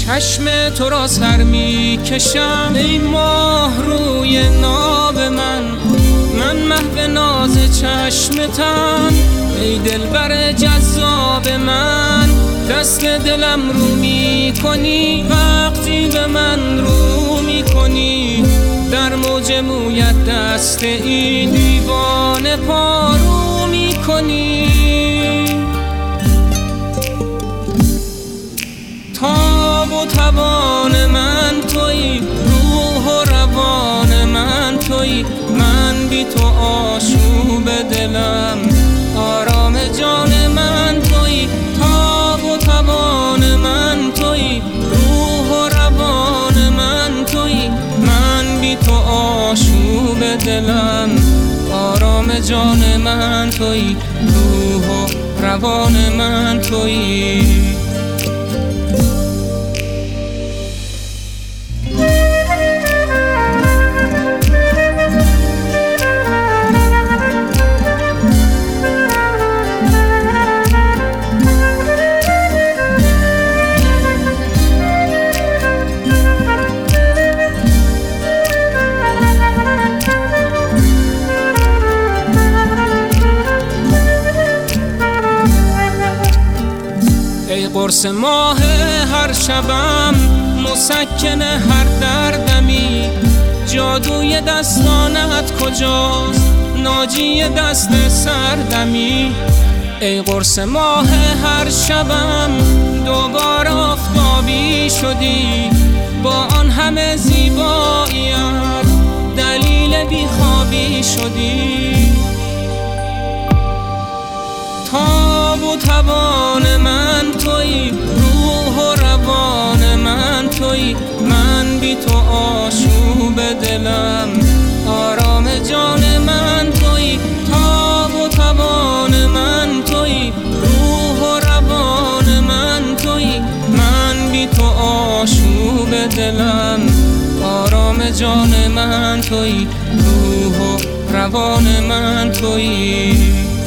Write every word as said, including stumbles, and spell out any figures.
چشم تو را سر می کشم ای ماه روی ناب من، من محو ناز چشمتم ای دلبر جذاب من. دست دلم رو می کنی وقتی به من رو می کنی، در موج مویت دست این دیوانه پارو می کنی. تاب و توان من تویی، روح و روان من تویی، من بی تو آشوب دلم آرام جان من تویی. تاب و توان من تویی، روح و روان من تویی، من بی تو آشوب دلم آرام جان من تویی، روح و روان من تویی. ای قرص ماه هر شبم، مسکن هر دردمی، جادوی دستانت کجاست ناجی دست سردمی. ای قرص ماه هر شبم، دوبار آفتابی شدی، با آن همه زیباییت دلیل بیخوابی شدی. تاب و توان من تویی، روح و روان من تویی، من بی تو آشوب دلم آرام جان من تویی. تاب و توان من تویی، روح و روان من تویی، من بی تو آشوب دلم آرام جان من تویی، روح و روان من تویی.